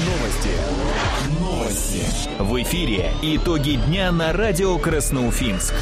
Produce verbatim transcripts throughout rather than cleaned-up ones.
Новости. Новости. В эфире итоги дня на радио Красноуфимск.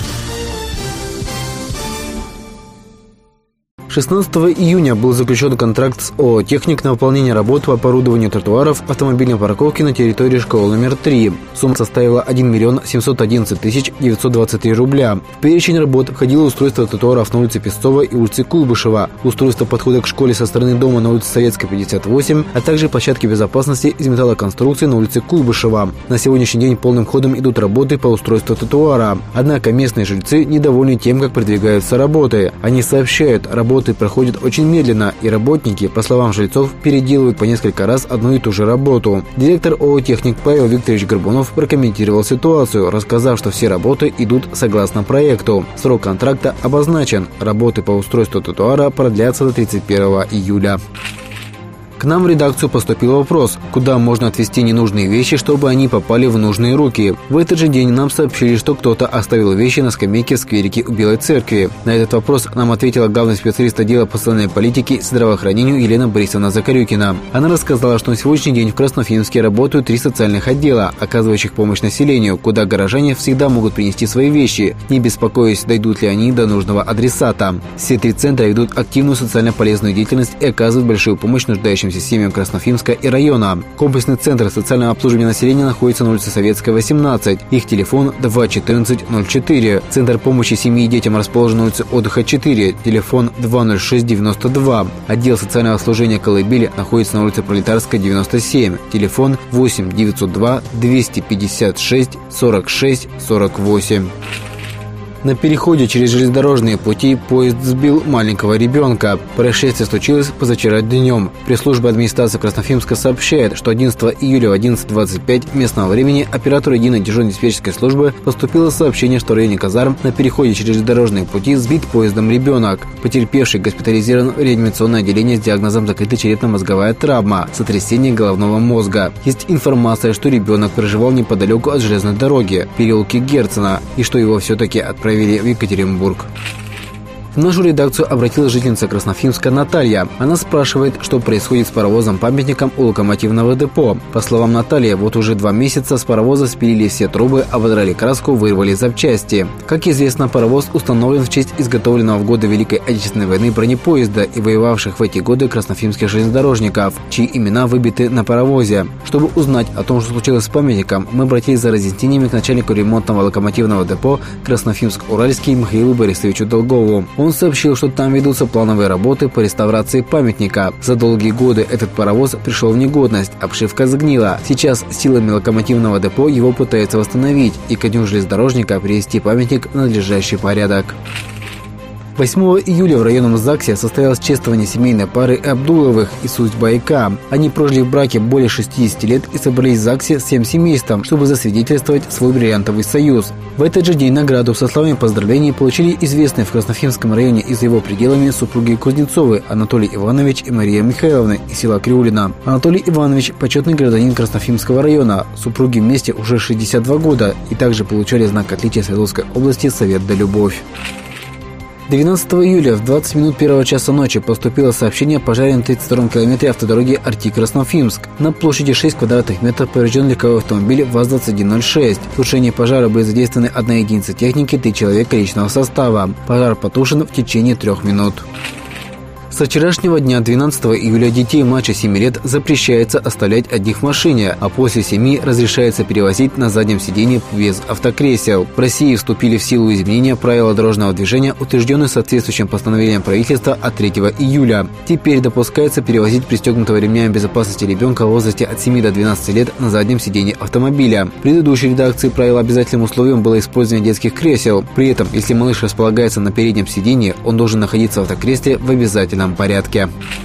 шестнадцатого июня был заключен контракт с ООО «Техник» на выполнение работ по оборудованию тротуаров автомобильной парковки на территории школы номер три. Сумма составила один миллион семьсот одиннадцать тысяч девятьсот двадцать три рубля. В перечень работ входило устройство тротуаров на улице Песцова и улице Куйбышева, устройство подхода к школе со стороны дома на улице Советской, пятьдесят восемь, а также площадки безопасности из металлоконструкции на улице Куйбышева. На сегодняшний день полным ходом идут работы по устройству тротуара. Однако местные жильцы недовольны тем, как продвигаются работы. Они сообщают, работы проходят очень медленно, и работники, по словам жильцов, переделывают по несколько раз одну и ту же работу. Директор ООО «Техник» Павел Викторович Горбунов прокомментировал ситуацию, рассказав, что все работы идут согласно проекту. Срок контракта обозначен. Работы по устройству тротуара продлятся до тридцать первого июля. К нам в редакцию поступил вопрос, куда можно отвезти ненужные вещи, чтобы они попали в нужные руки. В этот же день нам сообщили, что кто-то оставил вещи на скамейке в скверике у Белой Церкви. На этот вопрос нам ответила главный специалист отдела постоянной политики и здравоохранению Елена Борисовна Закарюкина. Она рассказала, что на сегодняшний день в Красноуфимске работают три социальных отдела, оказывающих помощь населению, куда горожане всегда могут принести свои вещи, не беспокоясь, дойдут ли они до нужного адресата. Все три центра ведут активную социально полезную деятельность и оказывают большую помощь нуждающимся семьям Красноуфимска и района. Комплексный центр социального обслуживания населения находится на улице Советская, восемнадцать. Их телефон два четырнадцать ноль четыре. Центр помощи семье и детям расположен на улице Отдыха, четыре. Телефон два ноль шесть девяносто два. Отдел социального служения «Колыбель» находится на улице Пролетарская, девяносто семь. Телефон восемь девятьсот два двести пятьдесят шесть сорок шесть сорок восемь. На переходе через железнодорожные пути поезд сбил маленького ребенка. Происшествие случилось позавчера днем. Пресс-служба администрации Красноуфимска сообщает, что одиннадцатого июля в одиннадцать двадцать пять местного времени оператору единой дежурно-диспетчерской службы поступило сообщение, что в районе казарм на переходе через железнодорожные пути сбит поездом ребенок. Потерпевший госпитализирован в реанимационное отделение с диагнозом закрытая черепно-мозговая травма, сотрясение головного мозга. Есть информация, что ребенок проживал неподалеку от железной дороги, в переулке Герцена, и что его все-таки отправили в Екатеринбург. В нашу редакцию обратилась жительница Красноуфимска Наталья. Она спрашивает, что происходит с паровозом-памятником у локомотивного депо. По словам Натальи, вот уже два месяца с паровоза спилили все трубы, ободрали краску, вырвали запчасти. Как известно, паровоз установлен в честь изготовленного в годы Великой Отечественной войны бронепоезда и воевавших в эти годы красноуфимских железнодорожников, чьи имена выбиты на паровозе. Чтобы узнать о том, что случилось с памятником, мы обратились за разъяснениями к начальнику ремонтного локомотивного депо Красноуфимск-Уральский Михаилу Борисовичу Долгову. Он сообщил, что там ведутся плановые работы по реставрации памятника. За долгие годы этот паровоз пришел в негодность, обшивка сгнила. Сейчас силами локомотивного депо его пытаются восстановить и ко дню железнодорожника привести памятник в надлежащий порядок. восьмого июля в районном ЗАГСе состоялось чествование семейной пары Абдуловых и Суть-Байка. Они прожили в браке более шестидесяти лет и собрались в ЗАГСе всем семейством, чтобы засвидетельствовать свой бриллиантовый союз. В этот же день награду со словами поздравлений получили известные в Красноуфимском районе и за его пределами супруги Кузнецовы Анатолий Иванович и Мария Михайловна из села Криулино. Анатолий Иванович – почетный гражданин Красноуфимского района. Супруги вместе уже шестьдесят два года и также получали знак отличия Свердловской области «Совет да любовь». двенадцатого июля в двадцать минут первого часа ночи поступило сообщение о пожаре на тридцать втором километре автодороги Арти-Красноуфимск. На площади шесть квадратных метров поврежден легковой автомобиль ВАЗ двадцать один ноль шесть. В тушении пожара были задействованы одна единица техники, три человека личного состава. Пожар потушен в течение трех минут. Со вчерашнего дня, двенадцатого июля, детей младше семи лет запрещается оставлять одних в машине, а после семи разрешается перевозить на заднем сиденье без автокресел. В России вступили в силу изменения правил дорожного движения, утвержденные соответствующим постановлением правительства от третьего июля. Теперь допускается перевозить пристегнутого ремнями безопасности ребенка в возрасте от семи до двенадцати лет на заднем сиденье автомобиля. В предыдущей редакции правила обязательным условием было использование детских кресел. При этом, если малыш располагается на переднем сиденье, он должен находиться в автокресле в обязательном порядке.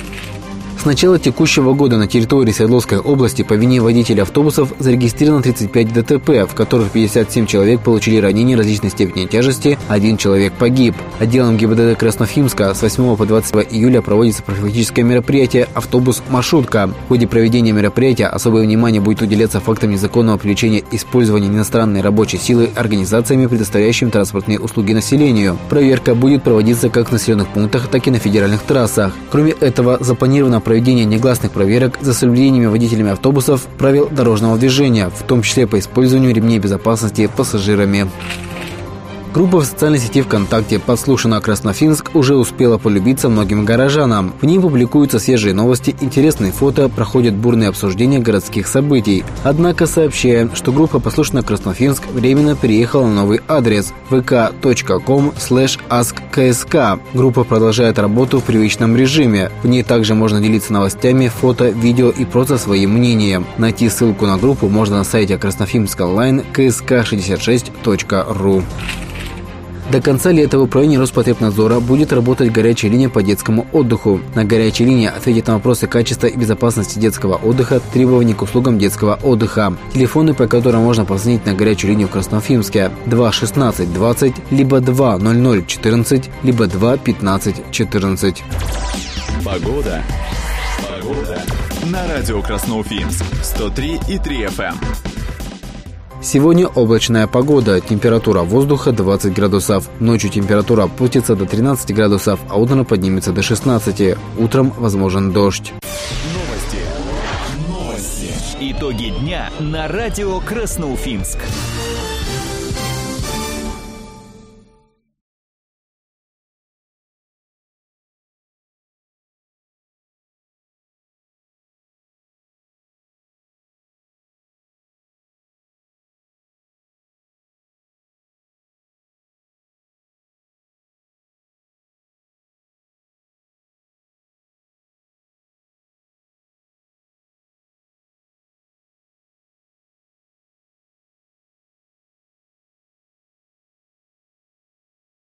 С начала текущего года на территории Свердловской области по вине водителей автобусов зарегистрировано тридцать пять ДТП, в которых пятьдесят семь человек получили ранения различной степени тяжести, один человек погиб. Отделом ГИБДД Красноуфимска с восьмого по двадцать июля проводится профилактическое мероприятие «Автобус-маршрутка». В ходе проведения мероприятия особое внимание будет уделяться фактам незаконного привлечения использования иностранной рабочей силы организациями, предоставляющими транспортные услуги населению. Проверка будет проводиться как в населенных пунктах, так и на федеральных трассах. Кроме этого, запланировано проведение проведения негласных проверок за соблюдением водителями автобусов правил дорожного движения, в том числе по использованию ремней безопасности пассажирами. Группа в социальной сети ВКонтакте «Подслушано Краснофинск» уже успела полюбиться многим горожанам. В ней публикуются свежие новости, интересные фото, проходят бурные обсуждения городских событий. Однако сообщаем, что группа «Подслушано Краснофинск» временно переехала на новый адрес вэ ка точка ком слэш аск ка эс ка. Группа продолжает работу в привычном режиме. В ней также можно делиться новостями, фото, видео и просто своим мнением. Найти ссылку на группу можно на сайте Краснофинск онлайн ка эс ка шестьдесят шесть точка ру. До конца лета в управлении Роспотребнадзора будет работать горячая линия по детскому отдыху. На горячей линии ответят на вопросы качества и безопасности детского отдыха, требований к услугам детского отдыха. Телефоны, по которым можно позвонить на горячую линию в Красноуфимске: два шестнадцать двадцать, либо два ноль ноль четырнадцать, либо два пятнадцать четырнадцать. Погода. Погода. На радио Красноуфимск. сто три и три эф эм. Сегодня облачная погода, температура воздуха двадцать градусов. Ночью температура опустится до тринадцати градусов, а утром поднимется до шестнадцати. Утром возможен дождь. Новости. Новости. Итоги дня на радио Красноуфимск.